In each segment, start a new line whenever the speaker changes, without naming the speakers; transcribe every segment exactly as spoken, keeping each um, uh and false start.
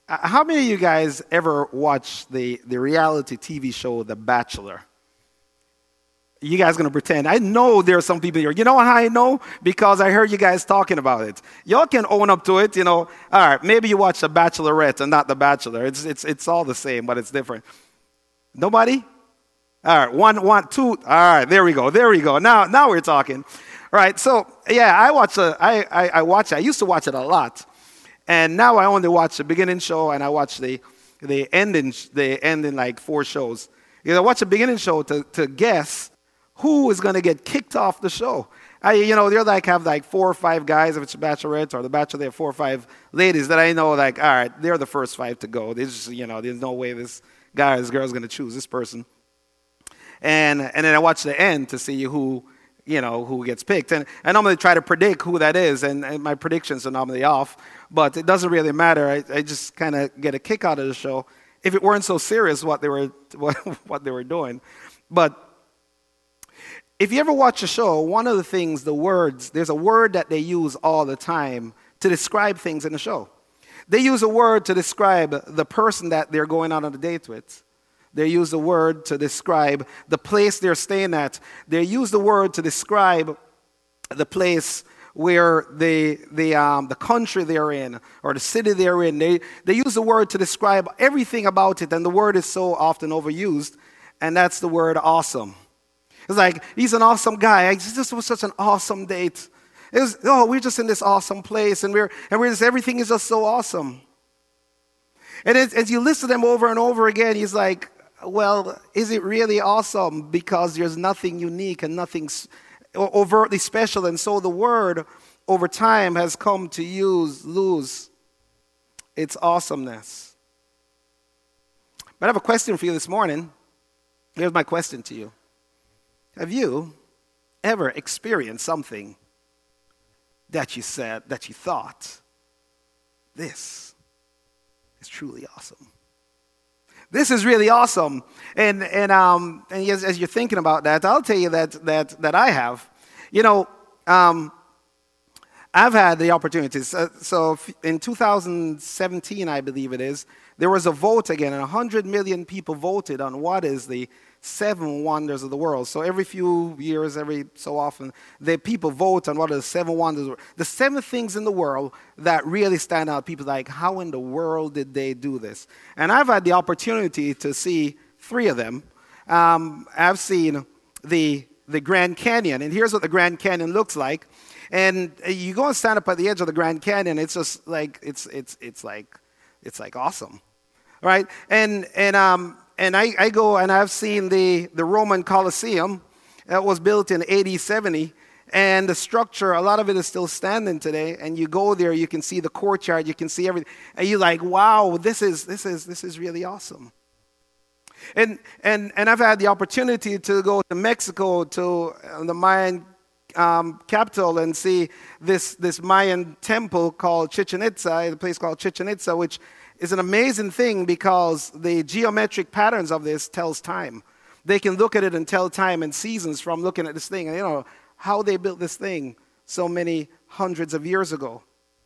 Uh, How many of you guys ever watched the, the reality T V show The Bachelor? You guys gonna pretend? I know there are some people here. You know how I know? Because I heard you guys talking about it. Y'all can own up to it, you know. All right, maybe you watch The Bachelorette and not The Bachelor. It's it's it's all the same, but it's different. Nobody? All right, one, one, two. All right, there we go. There we go. Now now we're talking. All right, so yeah, I watch a, I, I I watch it. I used to watch it a lot, and now I only watch the beginning show and I watch the the ending the ending like four shows. You know, I watch the beginning show to to guess who is going to get kicked off the show. I, you know, they're like have like four or five guys if it's a bachelorette or the bachelor. They have four or five ladies that I know. Like, all right, they're the first five to go. There's just, you know, there's no way this guy or this girl is going to choose this person. And and then I watch the end to see who, you know, who gets picked. And I normally try to predict who that is, and, and my predictions are normally off. But it doesn't really matter. I, I just kind of get a kick out of the show if it weren't so serious what they were what, what they were doing. But if you ever watch a show, one of the things, the words, there's a word that they use all the time to describe things in the show. They use a word to describe the person that they're going out on a date with. They use the word to describe the place they're staying at. They use the word to describe the place where they, the, um, the country they're in or the city they're in. They, they use the word to describe everything about it, and the word is so often overused, and that's the word awesome. It's like, he's an awesome guy. This was such an awesome date. It was, oh, we're just in this awesome place, and we're and we're just, everything is just so awesome. And as, as you listen to them over and over again, he's like, well, is it really awesome? Because there's nothing unique and nothing overtly special. And so the word over time has come to use, lose its awesomeness. But I have a question for you this morning. Here's my question to you. Have you ever experienced something that you said, that you thought, this is truly awesome? This is really awesome. And and um and as, as you're thinking about that, I'll tell you that that that I have. You know, um, I've had the opportunities. Uh, so in two thousand seventeen, I believe it is, there was a vote again, and one hundred million people voted on what is the seven wonders of the world. So every few years, every so often, the people vote on what are the seven wonders of the world. The seven things in the world that really stand out. People like, how in the world did they do this? And I've had the opportunity to see three of them. Um, I've seen the the Grand Canyon, and here's what the Grand Canyon looks like. And you go and stand up at the edge of the Grand Canyon. It's just like it's it's it's like it's like awesome, right? And and um. And I, I go and I've seen the, the Roman Colosseum that was built in A D seventy. And the structure, a lot of it is still standing today. And you go there, you can see the courtyard, you can see everything. And you're like, wow, this is this is this is really awesome. And and and I've had the opportunity to go to Mexico, to the Mayan um, capital, and see this this Mayan temple called Chichen Itza, a place called Chichen Itza, which is an amazing thing because the geometric patterns of this tells time. They can look at it and tell time and seasons from looking at this thing, and you know how they built this thing so many hundreds of years ago.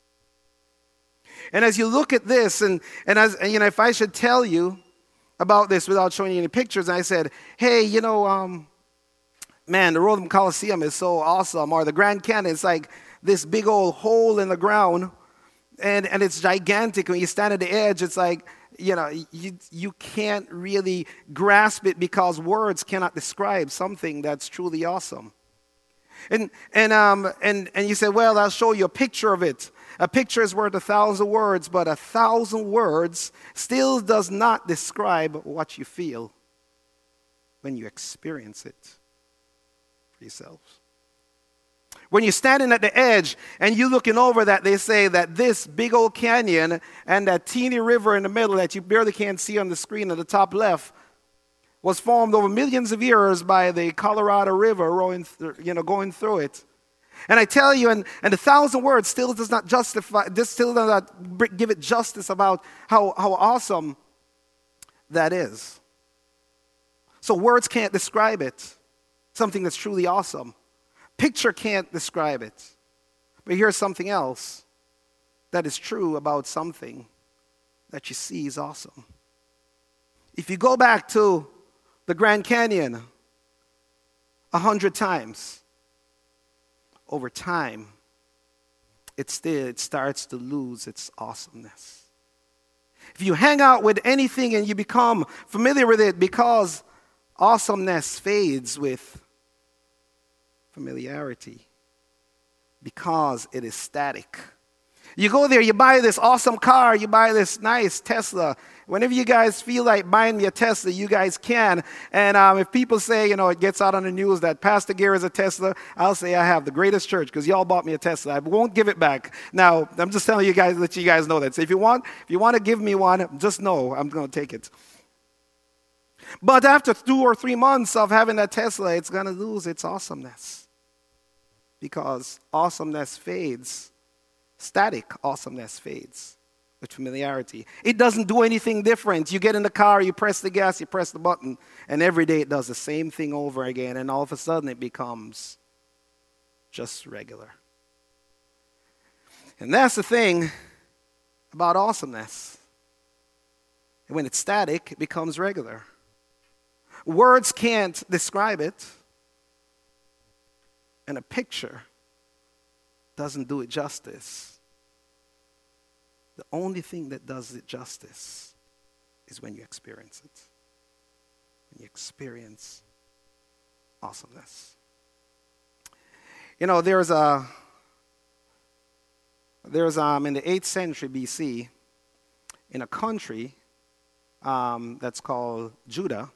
And as you look at this, and and as and, you know, if I should tell you about this without showing you any pictures, and I said, hey, you know, um, man, the Roman Colosseum is so awesome, or the Grand Canyon, it's like this big old hole in the ground. And and it's gigantic. When you stand at the edge, it's like, you know, you you can't really grasp it because words cannot describe something that's truly awesome. And and um and and you say, well, I'll show you a picture of it. A picture is worth a thousand words, but a thousand words still does not describe what you feel when you experience it for yourselves. When you're standing at the edge and you're looking over that, they say that this big old canyon and that teeny river in the middle that you barely can't see on the screen at the top left was formed over millions of years by the Colorado River rolling, th- you know, going through it. And I tell you, and, and a thousand words still does not justify, this still does not give it justice about how, how awesome that is. So words can't describe it, something that's truly awesome. Picture can't describe it. But here's something else that is true about something that you see is awesome. If you go back to the Grand Canyon a hundred times, over time, it still it starts to lose its awesomeness. If you hang out with anything and you become familiar with it, because awesomeness fades with familiarity, because it is static. You go there, you buy this awesome car, you buy this nice Tesla. Whenever you guys feel like buying me a Tesla, you guys can. And um, if people say, you know, it gets out on the news that Pastor Gary is a Tesla, I'll say I have the greatest church because y'all bought me a Tesla. I won't give it back. Now, I'm just telling you guys, let you guys know that. So if you want, if you want to give me one, just know I'm going to take it. But after two or three months of having that Tesla, it's going to lose its awesomeness, because awesomeness fades. Static awesomeness fades with familiarity. It doesn't do anything different. You get in the car, you press the gas, you press the button, and every day it does the same thing over again, and all of a sudden it becomes just regular. And that's the thing about awesomeness. When it's static, it becomes regular. Words can't describe it, and a picture doesn't do it justice. The only thing that does it justice is when you experience it. When you experience awesomeness. You know, there's a there's um in the eighth century B C, in a country um, that's called Judah,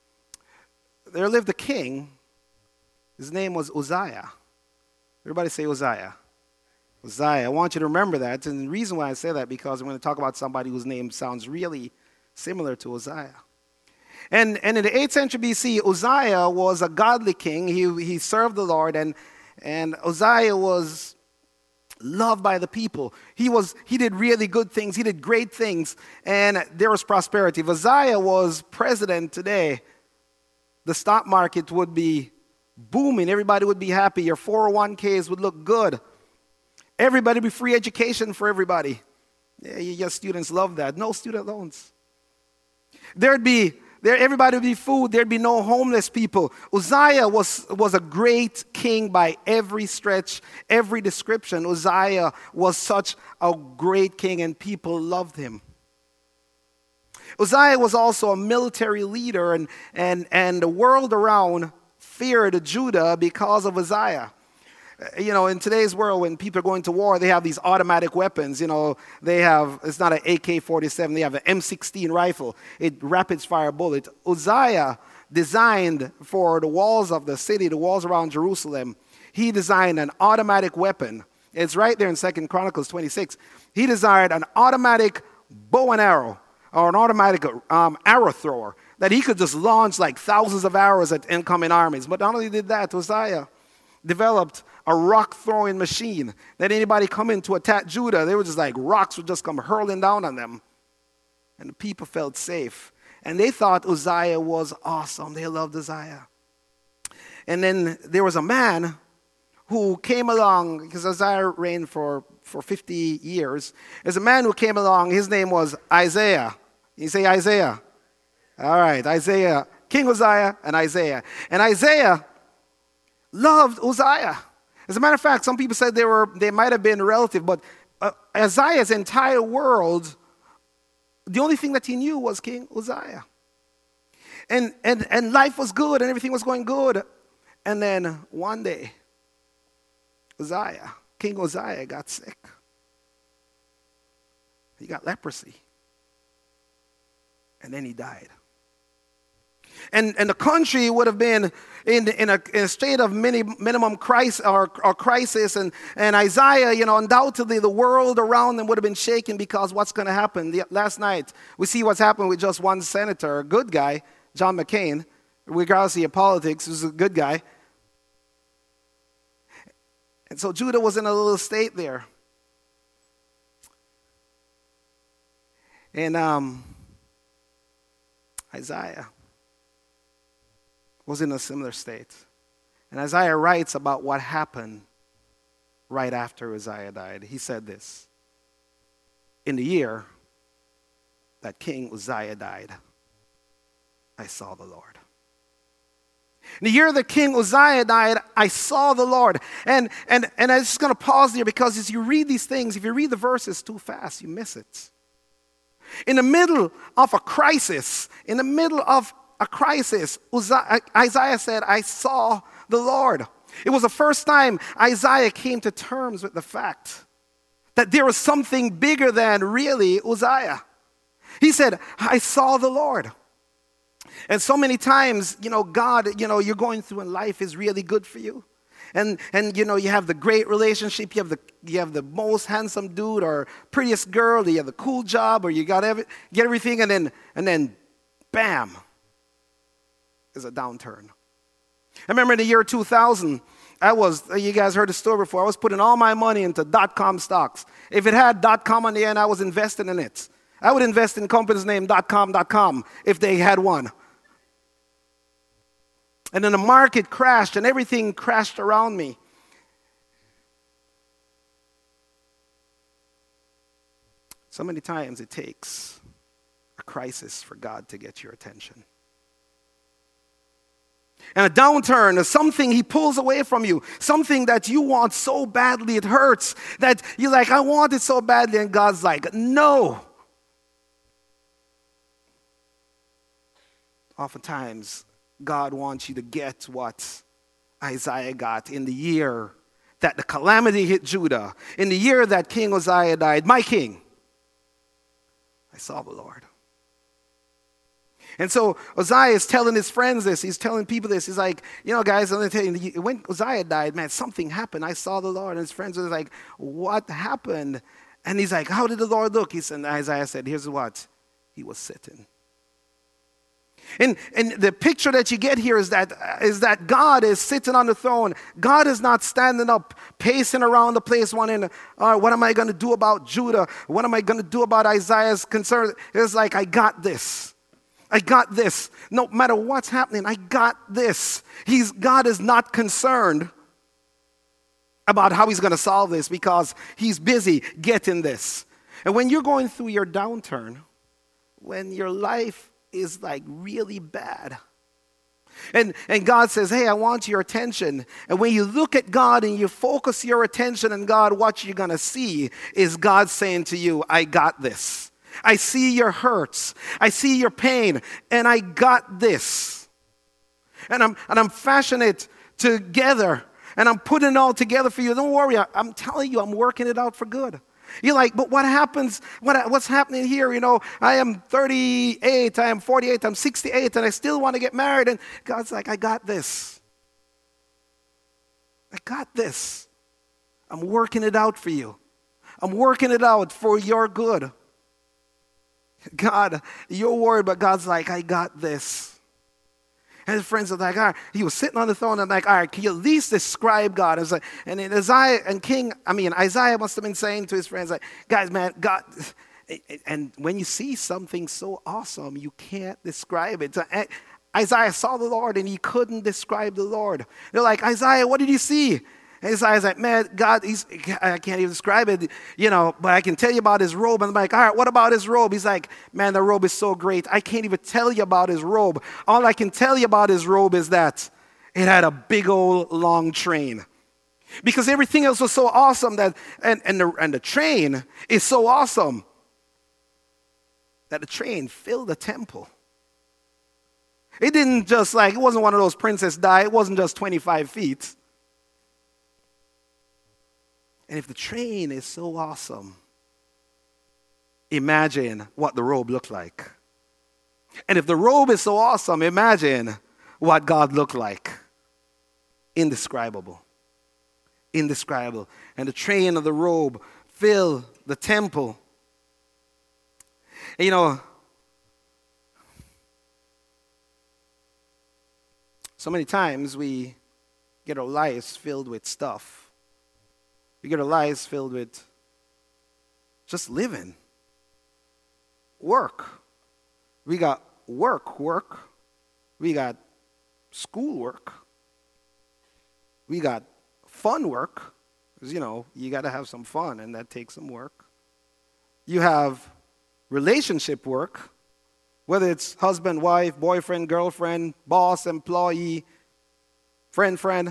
there lived a king. His name was Uzziah. Everybody say Uzziah. Uzziah. I want you to remember that. And the reason why I say that, because I'm going to talk about somebody whose name sounds really similar to Uzziah. And, and in the eighth century B C, Uzziah was a godly king. He, he served the Lord, and, and Uzziah was loved by the people. He, was, he did really good things. He did great things, and there was prosperity. If Uzziah was president today, the stock market would be booming. Everybody would be happy. Your four oh one k's would look good. Everybody would be free education for everybody. Yeah, your students love that. No student loans. There'd be, there, everybody would be food. There'd be no homeless people. Uzziah was, was a great king by every stretch, every description. Uzziah was such a great king, and people loved him. Uzziah was also a military leader, and, and, and the world around feared Judah because of Uzziah. You know, in today's world, when people are going to war, they have these automatic weapons. You know, they have, it's not an A K forty-seven, they have an M sixteen rifle. It rapid fire bullet. Uzziah designed for the walls of the city, the walls around Jerusalem, he designed an automatic weapon. It's right there in Second Chronicles twenty-six. He designed an automatic bow and arrow, or an automatic um, arrow thrower, that he could just launch like thousands of arrows at incoming armies. But not only did that, Uzziah developed a rock throwing machine that anybody come in to attack Judah, they were just like, rocks would just come hurling down on them. And the people felt safe. And they thought Uzziah was awesome. They loved Uzziah. And then there was a man who came along, because Uzziah reigned for, for fifty years. There's a man who came along, his name was Isaiah. You say Isaiah? All right, Isaiah, King Uzziah and Isaiah. And Isaiah loved Uzziah. As a matter of fact, some people said they were they might have been relative, but uh, Isaiah's entire world, the only thing that he knew was King Uzziah. And, and, and life was good, and everything was going good. And then one day, Uzziah, King Uzziah got sick. He got leprosy. And then he died. And, and the country would have been in, in, a, in a state of mini, minimum crisis or, or crisis. And, and Isaiah, you know, undoubtedly the world around them would have been shaken, because what's going to happen? The, last night, we see what's happened with just one senator, a good guy, John McCain, regardless of politics, who's a good guy. And so Judah was in a little state there. And um, Isaiah was in a similar state. And Isaiah writes about what happened right after Uzziah died. He said this: in the year that King Uzziah died, I saw the Lord. In the year that King Uzziah died, I saw the Lord. And, and, and I'm just going to pause there because as you read these things, if you read the verses too fast, you miss it. In the middle of a crisis, in the middle of a crisis, Uzziah, Isaiah said, I saw the Lord. It was the first time Isaiah came to terms with the fact that there was something bigger than really Uzziah. He said, I saw the Lord. And so many times, you know, God, you know, you're going through and life is really good for you. And, and you know, you have the great relationship, you have the, you have the most handsome dude or prettiest girl, or you have the cool job, or you got every, get everything, and then, and then, bam, there's a downturn. I remember in the year two thousand, I was, you guys heard the story before, I was putting all my money into dot-com stocks. If it had dot-com on the end, I was investing in it. I would invest in companies named dot-com dot com if they had one. And then the market crashed and everything crashed around me. So many times it takes a crisis for God to get your attention. And a downturn is something he pulls away from you. Something that you want so badly it hurts. That you're like, I want it so badly. And God's like, no. Oftentimes, God wants you to get what Isaiah got in the year that the calamity hit Judah. In the year that King Uzziah died, my king, I saw the Lord. And so Uzziah is telling his friends this. He's telling people this. He's like, you know, guys, I'm going to tell you, when Uzziah died, man, something happened. I saw the Lord. And his friends were like, what happened? And he's like, how did the Lord look? He said, Isaiah said, here's what. He was sitting. And, and the picture that you get here is that, is that God is sitting on the throne. God is not standing up, pacing around the place wondering, uh, what am I going to do about Judah? What am I going to do about Isaiah's concern? It's like, I got this. I got this. No matter what's happening, I got this. He's, God is not concerned about how he's going to solve this because he's busy getting this. And when you're going through your downturn, when your life is like really bad. And, and God says, hey, I want your attention. And when you look at God and you focus your attention on God, what you're going to see is God saying to you, I got this. I see your hurts. I see your pain. And I got this. And I'm, and I'm fashioning it together. And I'm putting it all together for you. Don't worry. I, I'm telling you, I'm working it out for good. You're like, but what happens, what, what's happening here? You know, I am thirty-eight, I am forty-eight, I'm sixty-eight, and I still want to get married. And God's like, I got this. I got this. I'm working it out for you. I'm working it out for your good. God, you're worried, but God's like, I got this. And his friends are like, all right, he was sitting on the throne and like, all right, can you at least describe God? Like, and then Isaiah and King, I mean, Isaiah must have been saying to his friends, like, guys, man, God, and when you see something so awesome, you can't describe it. So, Isaiah saw the Lord and he couldn't describe the Lord. They're like, Isaiah, what did you see? And Isaiah's like, man, God, he's, I can't even describe it, you know, but I can tell you about his robe. And I'm like, all right, what about his robe? He's like, man, the robe is so great. I can't even tell you about his robe. All I can tell you about his robe is that it had a big old long train. Because everything else was so awesome that, and, and, the, and the train is so awesome that the train filled the temple. It didn't just like, it wasn't one of those Princess Di. It wasn't just twenty-five feet. And if the train is so awesome, imagine what the robe looked like. And if the robe is so awesome, imagine what God looked like. Indescribable. Indescribable. And the train of the robe filled the temple. And you know, so many times we get our lives filled with stuff. We get our lives filled with just living. Work. We got work, work. We got school work. We got fun work. Because, you know, you got to have some fun, and that takes some work. You have relationship work, whether it's husband, wife, boyfriend, girlfriend, boss, employee, friend, friend.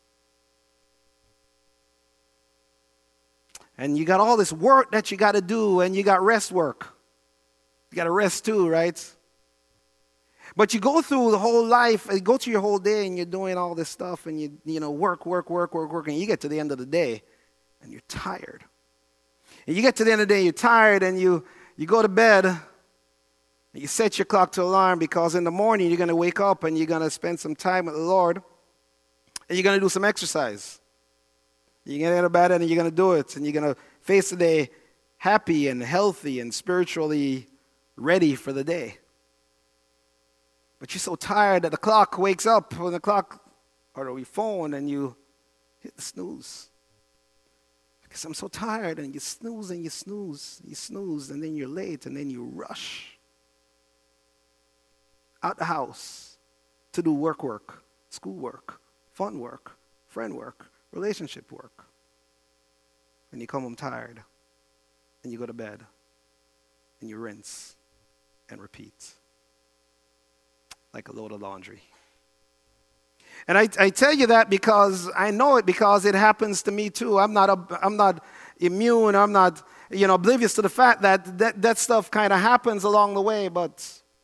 And you got all this work that you got to do, and you got rest work. You got to rest too, right? But you go through the whole life, you go through your whole day, and you're doing all this stuff, and you you know work, work, work, work, work, and you get to the end of the day, and you're tired. And you get to the end of the day, you're tired, and you you go to bed, and you set your clock to alarm, because in the morning you're going to wake up and you're going to spend some time with the Lord, and you're going to do some exercise. You're going to get out of bed and you're going to do it, and you're going to face the day happy and healthy and spiritually ready for the day. But you're so tired that the clock wakes up when the clock, or your phone, and you hit the snooze. Because I'm so tired, and you snooze and you snooze, you snooze, and then you're late, and then you rush out the house to do work work, school work, fun work, friend work, relationship work. And you come home tired, and you go to bed, and you rinse and repeat like a load of laundry. And I, I tell you that because I know it, because it happens to me too. I'm not a, I'm not immune. I'm not you know oblivious to the fact that that, that stuff kind of happens along the way. But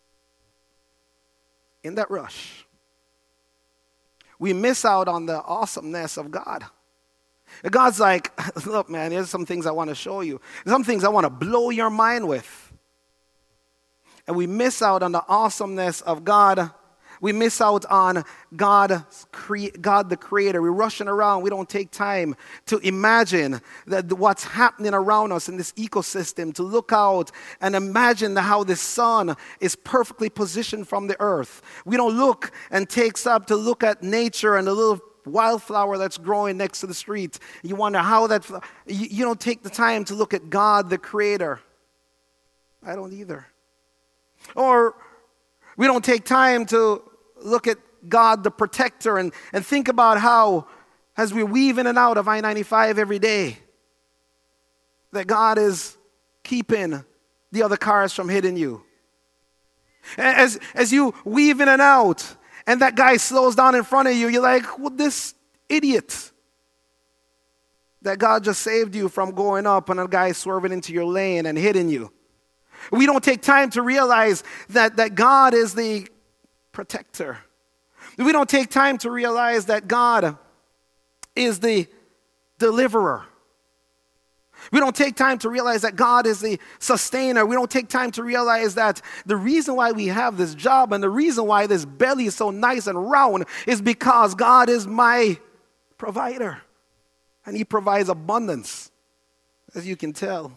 in that rush, we miss out on the awesomeness of God. God's like, look, man, here's some things I want to show you. Some things I want to blow your mind with. And we miss out on the awesomeness of God. We miss out on God, God the Creator. We're rushing around. We don't take time to imagine that what's happening around us in this ecosystem, to look out and imagine how the sun is perfectly positioned from the earth. We don't look and take up to look at nature and the little wildflower that's growing next to the street. You wonder how that, you, you don't take the time to look at God the Creator. I don't either. Or we don't take time to look at God the Protector and, and think about how, as we weave in and out of I ninety-five every day, that God is keeping the other cars from hitting you. As, as you weave in and out, and that guy slows down in front of you, you're like, well, this idiot. That God just saved you from going up and a guy swerving into your lane and hitting you. We don't take time to realize that, that God is the protector. We don't take time to realize that God is the deliverer. We don't take time to realize that God is the sustainer. We don't take time to realize that the reason why we have this job and the reason why this belly is so nice and round is because God is my provider. And He provides abundance, as you can tell.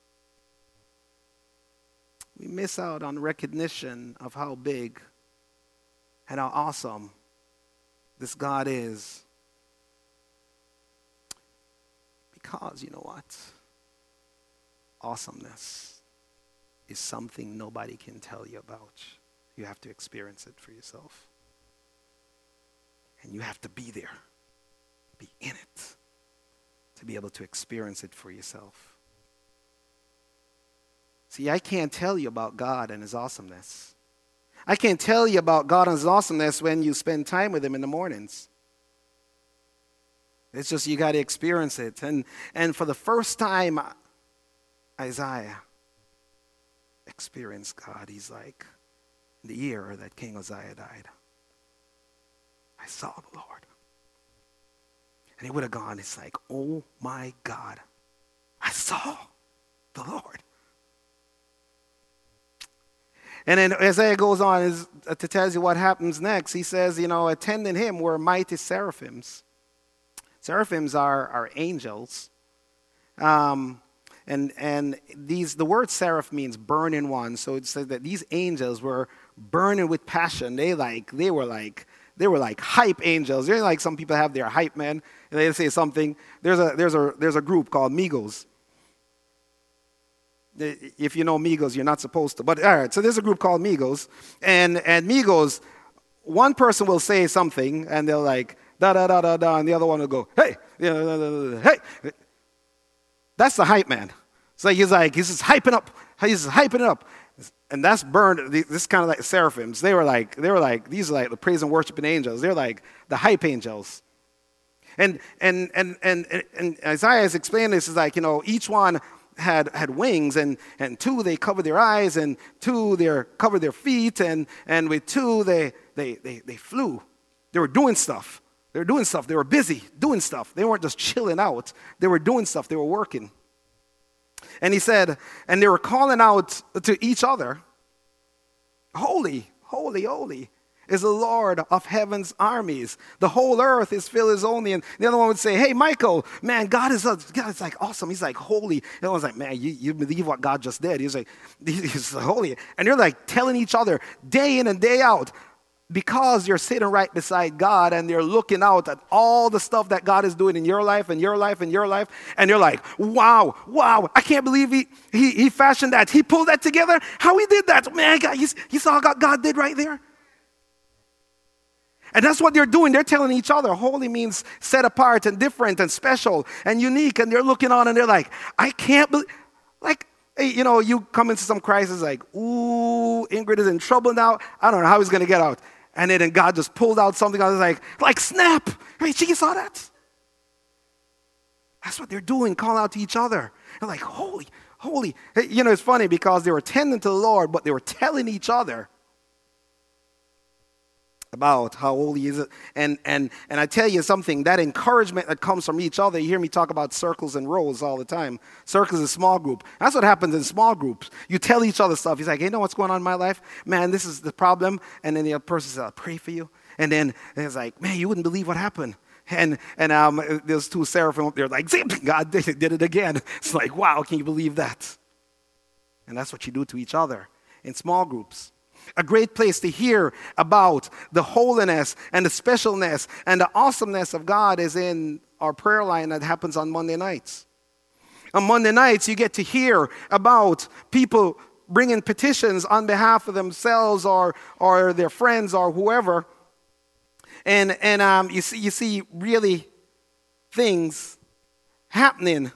We miss out on recognition of how big and how awesome this God is. Because, you know what? Awesomeness is something nobody can tell you about. You have to experience it for yourself. And you have to be there, be in it, to be able to experience it for yourself. See, I can't tell you about God and His awesomeness. I can't tell you about God and His awesomeness when you spend time with Him in the mornings. It's just you got to experience it. And, and for the first time, Isaiah experienced God. He's like, the year that King Uzziah died, I saw the Lord. And he would have gone, it's like, oh my God, I saw the Lord. And then Isaiah goes on is, uh, to tell you what happens next. He says, you know, attending him were mighty seraphims. Seraphims are, are angels. Um, and and these the word seraph means burning one. So it says that these angels were burning with passion. They like they were like they were like hype angels. They're like some people have their hype man. And they say something. There's a there's a there's a group called Migos. If you know Migos, you're not supposed to. But all right, so there's a group called Migos, and and Migos, one person will say something, and they'll like da da da da da, and the other one will go, hey, hey. That's the hype man. So he's like he's just hyping up, He's hyping it up. And that's burned, this is kind of like seraphims. They were like, they were like, these are like the praise and worshiping angels. They're like the hype angels. And and and and and, and Isaiah is explaining this is like, you know, each one had had wings, and and two they covered their eyes, and two they covered their feet, and and with two they they they they flew. They were doing stuff. They were doing stuff. They were busy doing stuff. They weren't just chilling out. They were doing stuff. They were working. And he said, and they were calling out to each other, holy, holy, holy is the Lord of heaven's armies. The whole earth is filled his only. And the other one would say, hey, Michael, man, God is, God is like awesome. He's like holy. The other one's like, man, you, you believe what God just did. He's like, he's holy. And they're like telling each other day in and day out, because you're sitting right beside God and they're looking out at all the stuff that God is doing in your life and your life and your life. And you're like, wow, wow, I can't believe he, he, he fashioned that. He pulled that together. How he did that. Man, God, you, you saw what God did right there? And that's what they're doing. They're telling each other. Holy means set apart and different and special and unique. And they're looking on and they're like, I can't believe, like, hey, you know, you come into some crisis like, ooh, Ingrid is in trouble now. I don't know how he's going to get out. And then God just pulled out something. I was like, like snap. Hey, you saw that? That's what they're doing, calling out to each other. They're like, holy, holy. Hey, you know, it's funny because they were tending to the Lord, but they were telling each other about how holy is it. And, and, and I tell you something, that encouragement that comes from each other, you hear me talk about circles and rows all the time. Circles is small group. That's what happens in small groups. You tell each other stuff. He's like, hey, you know what's going on in my life? Man, this is the problem. And then the other person says, I'll pray for you. And then it's like, man, you wouldn't believe what happened. And and um, there's two seraphim up there like, God did, did it again. It's like, wow, can you believe that? And that's what you do to each other in small groups. A great place to hear about the holiness and the specialness and the awesomeness of God is in our prayer line that happens on Monday nights. On Monday nights, you get to hear about people bringing petitions on behalf of themselves or, or their friends or whoever. And, and um, you see, you see really things happening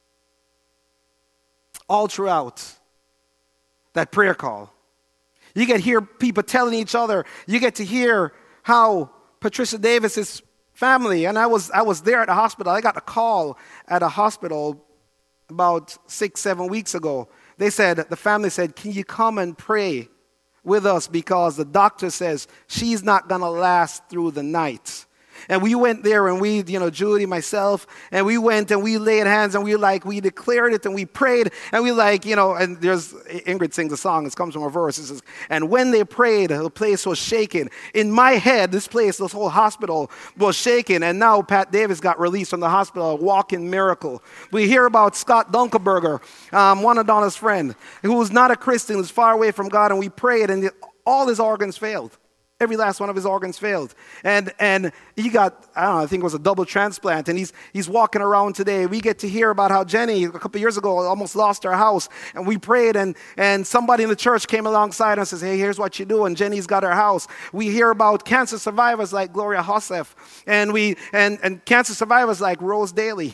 all throughout that prayer call. You get to hear people telling each other. You get to hear how Patricia Davis's family, and I was I was there at the hospital. I got a call at a hospital about six, seven weeks ago. They said, the family said, can you come and pray with us because the doctor says she's not going to last through the night. And we went there and we, you know, Judy, myself, and we went and we laid hands and we like, we declared it and we prayed and we like, you know, and there's, Ingrid sings a song, it comes from a verse, it says, and when they prayed, the place was shaking. In my head, this place, this whole hospital was shaking, and now Pat Davis got released from the hospital, a walking miracle. We hear about Scott Dunkelberger, um, one of Donna's friends, who was not a Christian, was far away from God, and we prayed and all his organs failed. Every last one of his organs failed. And and he got, I don't know, I think it was a double transplant. And he's he's walking around today. We get to hear about how Jenny, a couple of years ago, almost lost her house. And we prayed, and, and somebody in the church came alongside and says, hey, here's what you do. And Jenny's got her house. We hear about cancer survivors like Gloria Hossef. And, we, and, and cancer survivors like Rose Daly.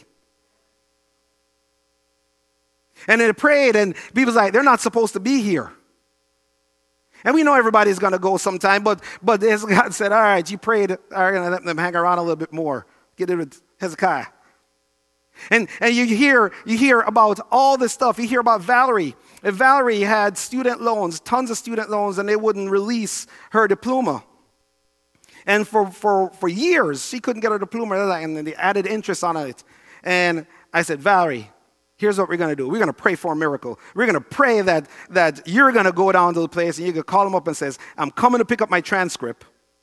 And they prayed, and people's like, they're not supposed to be here. And we know everybody's going to go sometime, but but God said, all right, you prayed, I'm going to let them hang around a little bit more. Get it with Hezekiah. And and you hear you hear about all this stuff. You hear about Valerie. And Valerie had student loans, tons of student loans, and they wouldn't release her diploma. And for, for, for years, she couldn't get her diploma, and then they added interest on it. And I said, Valerie, here's what we're going to do. We're going to pray for a miracle. We're going to pray that, that you're going to go down to the place and you can call them up and says, I'm coming to pick up my transcript.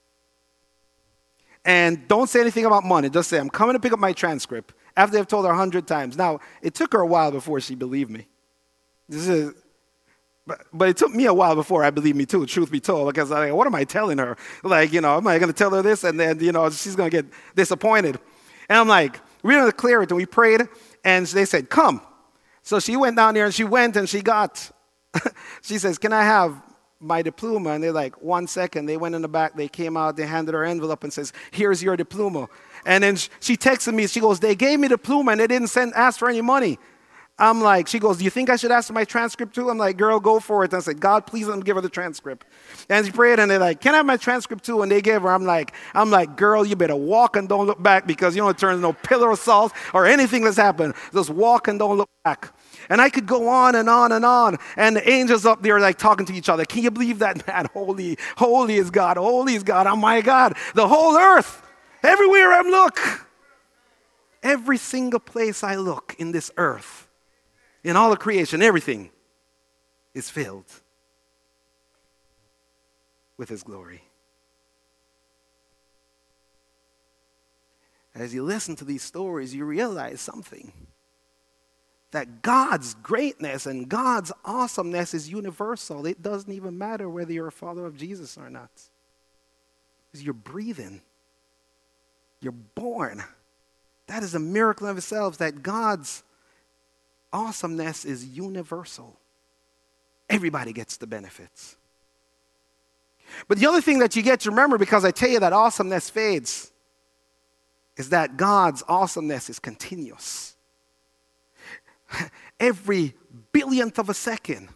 And don't say anything about money. Just say, I'm coming to pick up my transcript. After they've told her a hundred times. Now, it took her a while before she believed me. This is, but, but it took me a while before I believed me too, truth be told. Because I, what am I telling her? Like, you know, am I going to tell her this? And then, you know, she's going to get disappointed. And I'm like, we're going to clear it. And we prayed. And they said, come. So she went down there and she went and she got, she says, can I have my diploma? And they're like, one second. They went in the back. They came out. They handed her envelope and says, here's your diploma. And then she texted me. She goes, they gave me the diploma and they didn't send, ask for any money. I'm like, she goes, do you think I should ask for my transcript too? I'm like, girl, go for it. And I said, God, please let me give her the transcript. And she prayed, and they're like, can I have my transcript too? And they gave her. I'm like, I'm like, girl, you better walk and don't look back, because you don't turn no pillar of salt or anything that's happened. Just walk and don't look back. And I could go on and on and on. And the angels up there like talking to each other. Can you believe that, man? Holy, holy is God. Holy is God. Oh my God. The whole earth, everywhere I look, every single place I look in this earth, in all of creation, everything is filled with His glory. As you listen to these stories, you realize something. That God's greatness and God's awesomeness is universal. It doesn't even matter whether you're a follower of Jesus or not. Because you're breathing. You're born. That is a miracle of itself, that God's awesomeness is universal. Everybody gets the benefits. But the other thing that you get to remember, because I tell you that awesomeness fades, is that God's awesomeness is continuous. Every billionth of a second,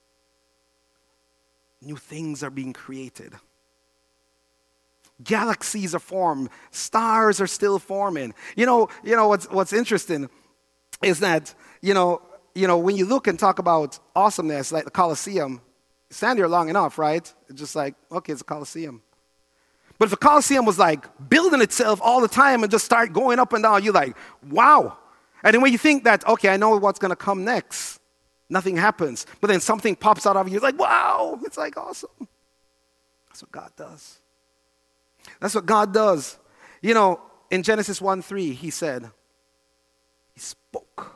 new things are being created. Galaxies are formed. Stars are still forming. You know, you know what's what's interesting is that, you know, you know, when you look and talk about awesomeness, like the Colosseum, you stand there long enough, right? It's just like, okay, it's a Colosseum. But if the Colosseum was like building itself all the time and just start going up and down, you're like, wow. And then when you think that, okay, I know what's going to come next, nothing happens. But then something pops out of you, it's like, wow, it's like awesome. That's what God does. That's what God does. You know, in Genesis one three, He said, He spoke.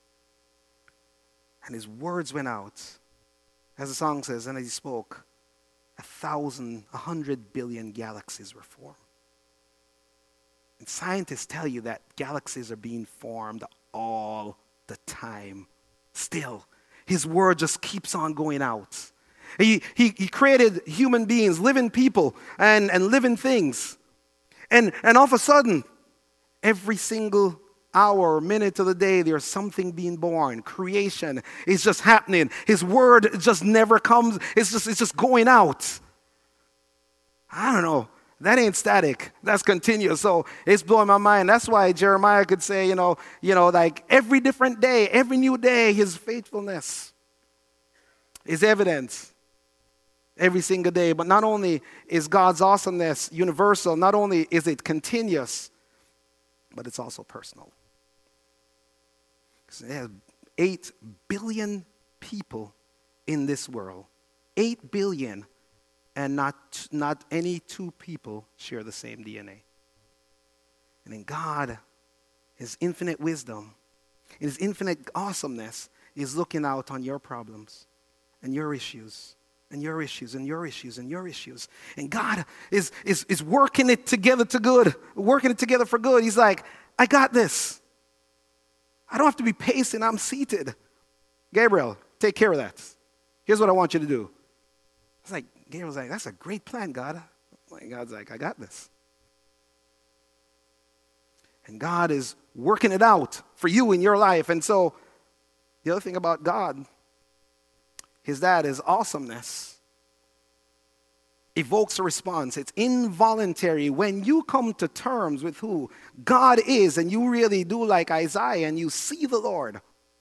And His words went out. As the song says, and as He spoke, a thousand, a hundred billion galaxies were formed. And scientists tell you that galaxies are being formed all the time. Still, His word just keeps on going out. He, he, he created human beings, living people, and, and living things. And, and all of a sudden, every single hour or minute of the day, there's something being born. Creation is just happening. His word just never comes. It's just, it's just going out. I don't know. That ain't static. That's continuous. So it's blowing my mind. That's why Jeremiah could say, you know, you know, like every different day, every new day, His faithfulness is evident every single day. But not only is God's awesomeness universal, not only is it continuous, but it's also personal. There's eight billion people in this world. Eight billion. And not, not any two people share the same D N A. And in God, His infinite wisdom, His infinite awesomeness is looking out on your problems and your issues and your issues and your issues and your issues. And God is, is, is working it together to good, working it together for good. He's like, I got this. I don't have to be pacing. I'm seated. Gabriel, take care of that. Here's what I want you to do. It's like, Gabriel's like, that's a great plan, God. And God's like, I got this. And God is working it out for you in your life. And so the other thing about God is that His awesomeness evokes a response. It's involuntary. When you come to terms with who God is and you really do like Isaiah and you see the Lord,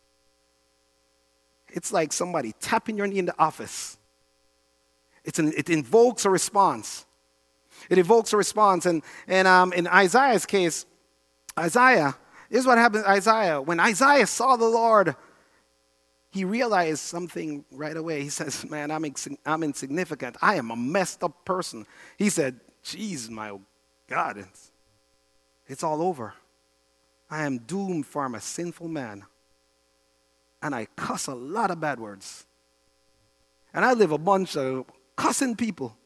it's like somebody tapping your knee in the office. It's an, it invokes a response. It evokes a response. And, and um, in Isaiah's case, Isaiah, this is what happened to Isaiah. When Isaiah saw the Lord, he realized something right away. He says, man, I'm, I'm insignificant. I am a messed up person. He said, geez, my God, it's, it's all over. I am doomed, for I'm a sinful man. And I cuss a lot of bad words. And I live a bunch of cussing people.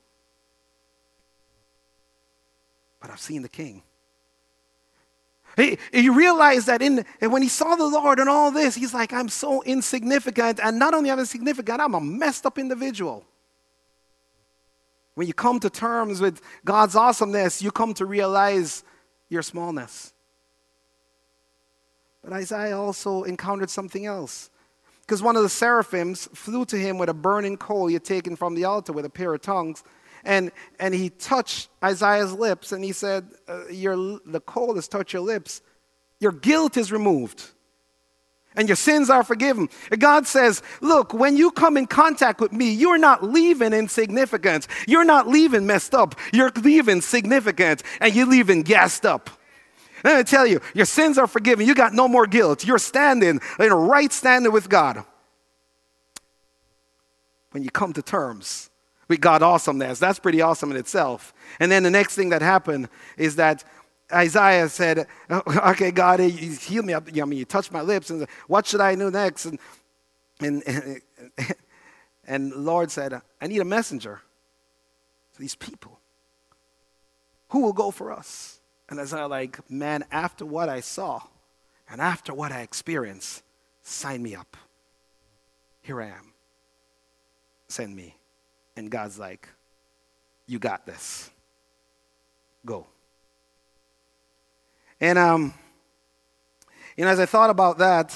But I've seen the King. He, he realized that in, and when he saw the Lord and all this, he's like, I'm so insignificant. And not only am I insignificant, I'm a messed up individual. When you come to terms with God's awesomeness, you come to realize your smallness. But Isaiah also encountered something else. Because one of the seraphims flew to him with a burning coal he had taken from the altar with a pair of tongues. And, and he touched Isaiah's lips and he said, uh, your, the coal has touched your lips. Your guilt is removed. And your sins are forgiven. God says, look, when you come in contact with me, you're not leaving insignificant. You're not leaving messed up. You're leaving significant. And you're leaving gassed up. Let me tell you, your sins are forgiven. You got no more guilt. You're standing in a right standing with God. When you come to terms with God's awesomeness, that's pretty awesome in itself. And then the next thing that happened is that Isaiah said, okay, God, you healed me up. I mean, you touched my lips. And what should I do next? And, and, and, and the Lord said, I need a messenger to these people. Who will go for us? And Isaiah like, man, after what I saw and after what I experienced, sign me up. Here I am. Send me. And God's like, you got this. Go. And, um, you know, as I thought about that,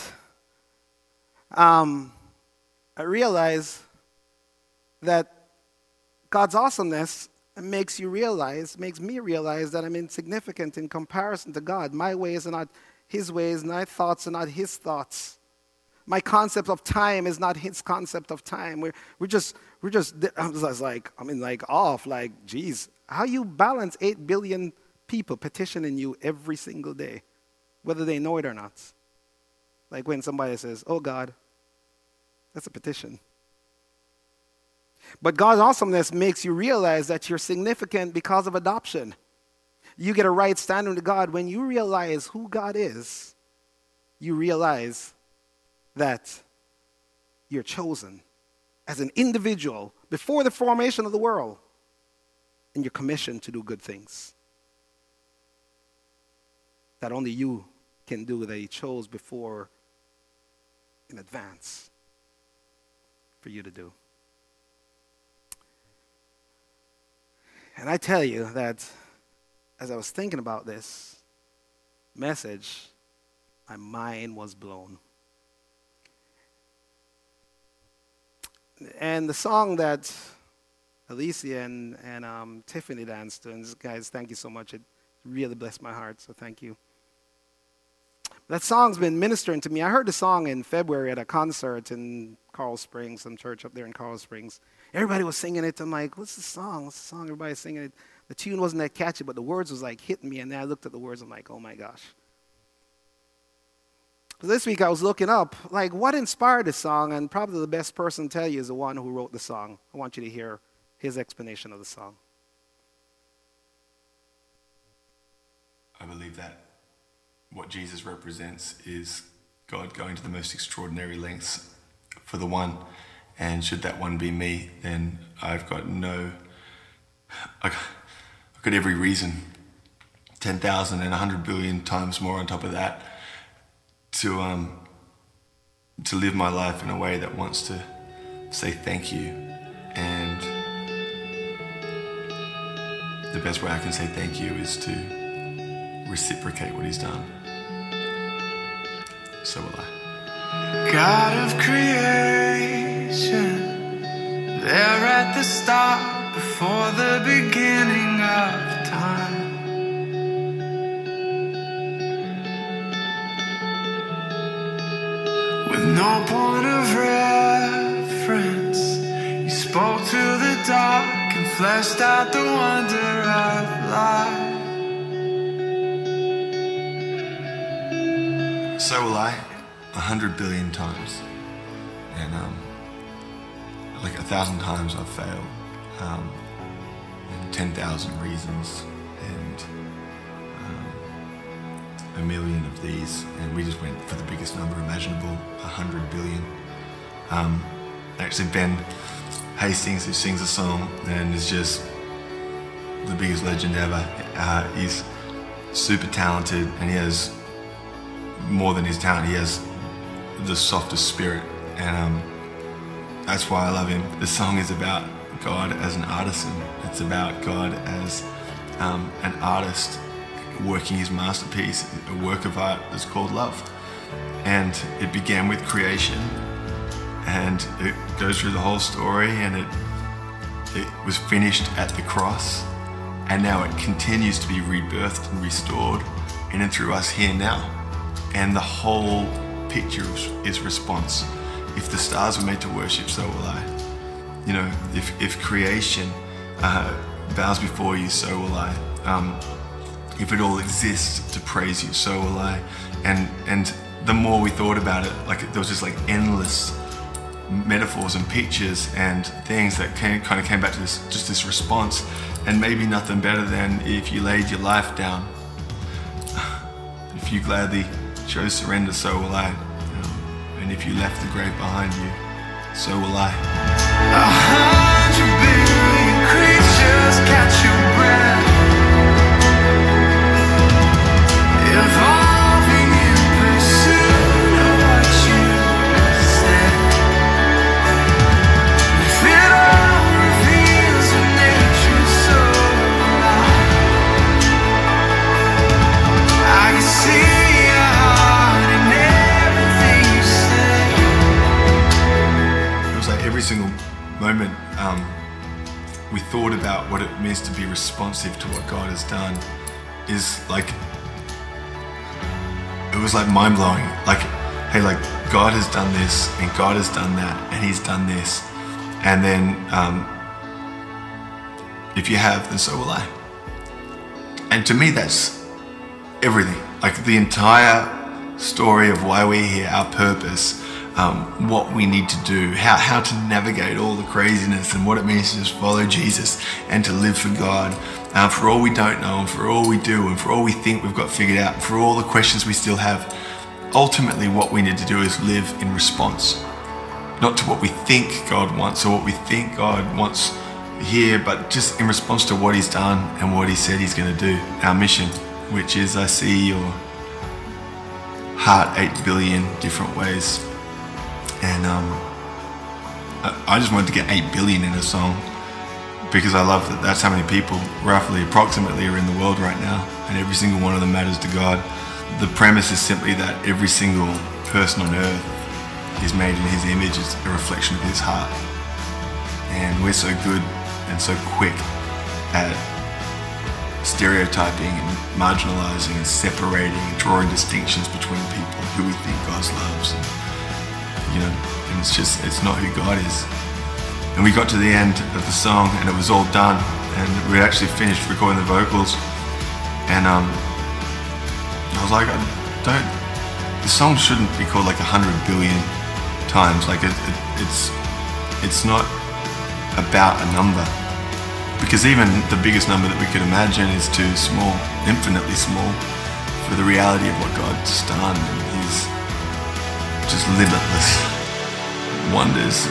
um, I realized that God's awesomeness makes you realize, makes me realize that I'm insignificant in comparison to God. My ways are not his ways, my thoughts are not his thoughts. My concept of time is not his concept of time. We're, we're just, we're just, I was like, I mean, like off, like, geez, how you balance eight billion people petitioning you every single day, whether they know it or not. Like when somebody says, oh God, that's a petition. But God's awesomeness makes you realize that you're significant because of adoption. You get a right standing to God. When you realize who God is, you realize that you're chosen as an individual before the formation of the world, and you're commissioned to do good things that only you can do, that he chose before in advance for you to do. And I tell you that as I was thinking about this message, my mind was blown. And the song that Alicia and, and um, Tiffany danced to, and guys, thank you so much. It really blessed my heart, so thank you. That song's been ministering to me. I heard the song in February at a concert in Coral Springs, some church up there in Coral Springs. Everybody was singing it. I'm like, what's the song? What's the song? Everybody's singing it. The tune wasn't that catchy, but the words was like hitting me. And then I looked at the words. I'm like, oh my gosh. So this week I was looking up, like, what inspired this song? And probably the best person to tell you is the one who wrote the song. I want you to hear his explanation of the song.
I believe that what Jesus represents is God going to the most extraordinary lengths for the one. And should that one be me, then I've got no, I've got every reason, ten thousand and one hundred billion times more on top of that, to um, to live my life in a way that wants to say thank you. And the best way I can say thank you is to reciprocate what he's done. So will I.
God of creation, there at the start, before the beginning of time. With no point of reference, you spoke to the dark and fleshed out the wonder of life.
So will I, a hundred billion times. And um, like a thousand times I've failed. Um, and ten thousand reasons. And um, a million of these. And we just went for the biggest number imaginable, a hundred billion. Um, actually, Ben Hastings, who sings a song and is just the biggest legend ever. Uh, he's super talented and he has more than his talent, he has the softest spirit, and um, that's why I love him. The song is about God as an artisan. It's about God as um, an artist working his masterpiece, a work of art that's called love. And it began with creation, and it goes through the whole story, and it it was finished at the cross, and now it continues to be rebirthed and restored in and through us here now. And the whole picture is response. If the stars were made to worship, so will I. You know, if, if creation uh, bows before you, so will I. Um, if it all exists to praise you, so will I. And and the more we thought about it, like there was just like endless metaphors and pictures and things that came, kind of came back to this, just this response. And maybe nothing better than if you laid your life down. If you gladly chose surrender, so will I. Um, and if you left the grave behind you, so will I.
A hundred billion creatures catch your breath, evolving in pursuit of what you said. If it all reveals a nature so alive, I can see your heart in everything you say.
It was like every single moment um, we thought about what it means to be responsive to what God has done is like, it was like mind-blowing. Like, hey, like God has done this and God has done that and he's done this. And then um, if you have, then so will I. And to me, that's everything. Like the entire story of why we're here, our purpose, um, what we need to do, how, how to navigate all the craziness and what it means to just follow Jesus and to live for God. Uh, for all we don't know and for all we do and for all we think we've got figured out and for all the questions we still have, ultimately what we need to do is live in response. Not to what we think God wants or what we think God wants here, but just in response to what he's done and what he said he's going to do. Our mission, which is I see your heart eight billion different ways. And um, I just wanted to get eight billion in a song because I love that that's how many people, roughly, approximately, are in the world right now. And every single one of them matters to God. The premise is simply that every single person on earth is made in his image, it's a reflection of his heart. And we're so good and so quick at stereotyping and marginalizing and separating and drawing distinctions between people who we think God loves. And, you know, and it's just, it's not who God is. And we got to the end of the song and it was all done and we actually finished recording the vocals and um, I was like, I don't, the song shouldn't be called like a hundred billion times. Like it, it, it's, it's not about a number because even the biggest number that we could imagine is too small, infinitely small for the reality of what God's done and his just limitless wonders.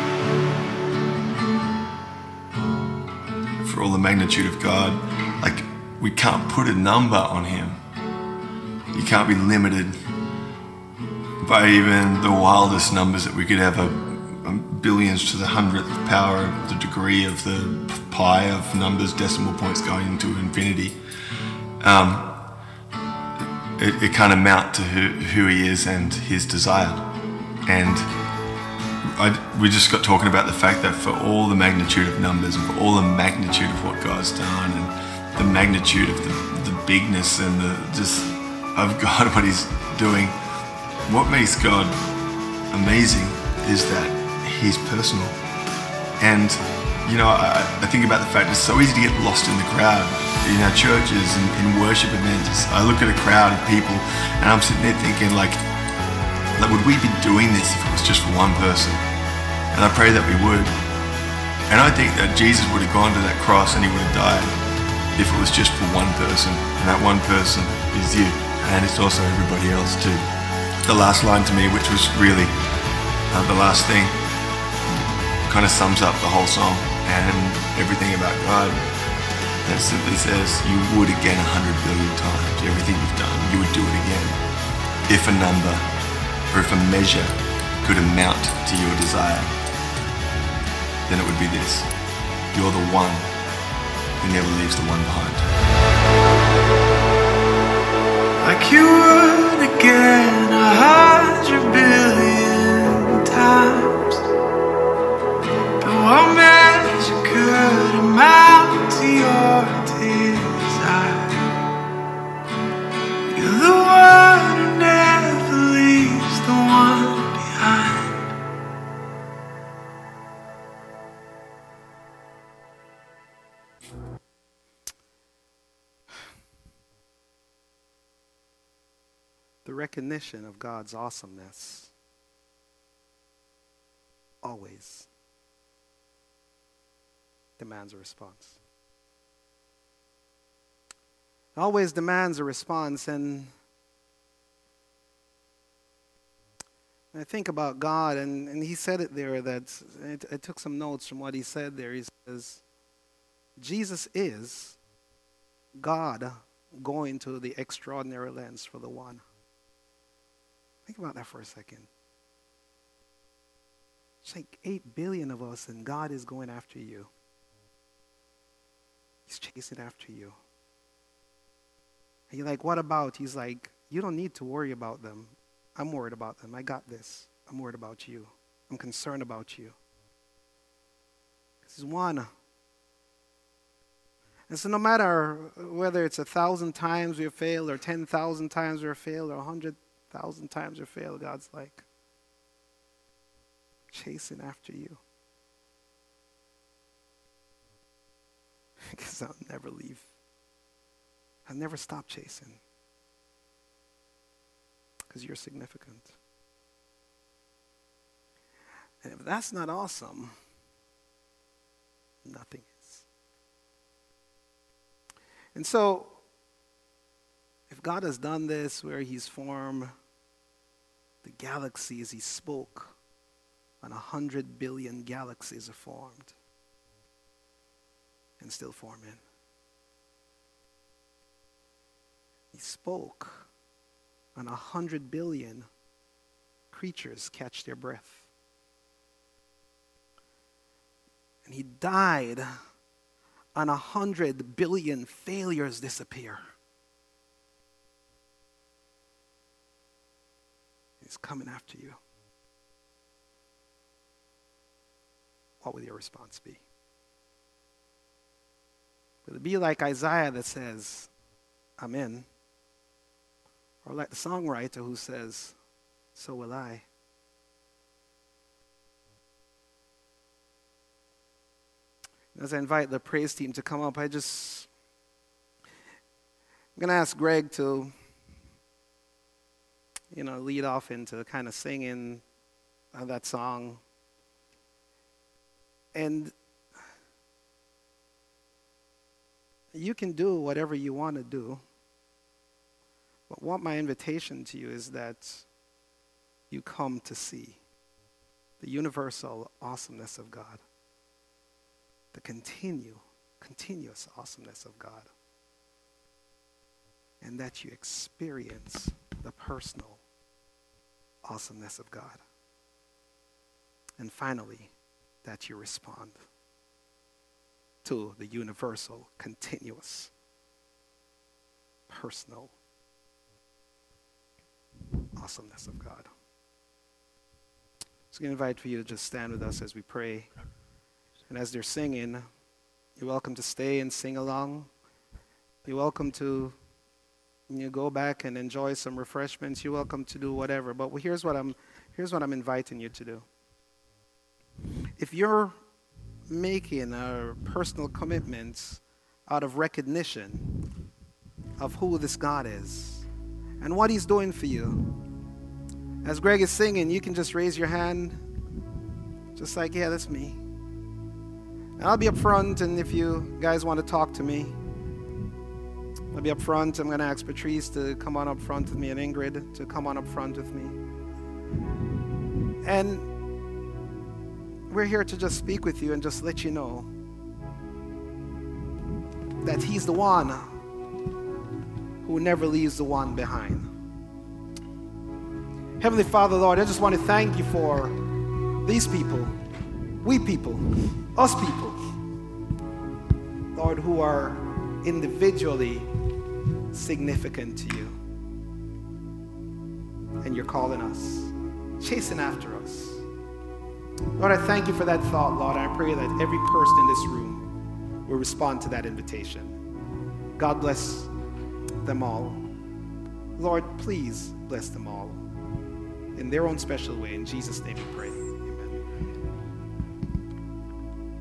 For all the magnitude of God, like we can't put a number on him. You can't be limited by even the wildest numbers that we could have, a, a billions to the hundredth power, the degree of the pi of numbers, decimal points going into infinity. Um, it, it can't amount to who, who he is and his desire. And I, we just got talking about the fact that for all the magnitude of numbers and for all the magnitude of what God's done and the magnitude of the, the bigness and the just of God, what he's doing, what makes God amazing is that he's personal. And you know, I, I think about the fact it's so easy to get lost in the crowd in our churches and in worship events. I look at a crowd of people and I'm sitting there thinking like, like would we be doing this if it was just for one person? And I pray that we would. And I think that Jesus would have gone to that cross and he would have died if it was just for one person. And that one person is you. And it's also everybody else too. The last line to me, which was really uh, the last thing, kind of sums up the whole song and everything about God. That simply says, you would again a hundred billion times. Everything you've done, you would do it again. If a number or if a measure could amount to your desire, then it would be this. You're the one who never leaves the one behind.
like you would again a hundred billion times. But what measure could amount to your desire? You're the one who never leaves the one behind.
The recognition of God's awesomeness always demands a response. Always demands a response. And I think about God, and, and he said it there, that I, I took some notes from what he said there. He says, Jesus is God going to the extraordinary lengths for the one. Think about that for a second. It's like eight billion of us, and God is going after you. He's chasing after you. And you're like, what about? He's like, you don't need to worry about them. I'm worried about them. I got this. I'm worried about you. I'm concerned about you. This is one. And so no matter whether it's a thousand times we have failed, or ten thousand times we have failed, or a hundred thousand times we fail, God's like chasing after you. Because I'll never leave. I'll never stop chasing. Because you're significant. And if that's not awesome, nothing is. And so, if God has done this where he's formed the galaxies, he spoke, and a hundred billion galaxies are formed and still forming. He spoke, and a hundred billion creatures catch their breath. And he died, and a hundred billion failures disappear. He's coming after you. What will your response be? Will it be like Isaiah that says, I'm in? Or like the songwriter who says, so will I? As I invite the praise team to come up, I just, I'm going to ask Greg to, you know, lead off into kind of singing uh, that song. And you can do whatever you want to do. But what my invitation to you is that you come to see the universal awesomeness of God. The continue, continuous awesomeness of God. And that you experience the personal awesomeness of God. And finally, that you respond to the universal, continuous, personal awesomeness of God. So I'm going to invite for you to just stand with us as we pray. And as they're singing, you're welcome to stay and sing along. You're welcome to you go back and enjoy some refreshments. You're welcome to do whatever. But here's what I'm here's what I'm inviting you to do. If you're making a personal commitment out of recognition of who this God is and what he's doing for you, as Greg is singing, you can just raise your hand, just like, yeah, that's me. And I'll be up front, and if you guys want to talk to me, I'll be up front. I'm going to ask Patrice to come on up front with me and Ingrid to come on up front with me. And we're here to just speak with you and just let you know that he's the one who never leaves the one behind. Heavenly Father, Lord, I just want to thank you for these people, we people, us people, Lord, who are individually significant to you. and you're calling us, chasing after us. Lord, I thank you for that thought, Lord. I pray that every person in this room will respond to that invitation. God bless them all. Lord, please bless them all in their own special way. In Jesus' name we pray.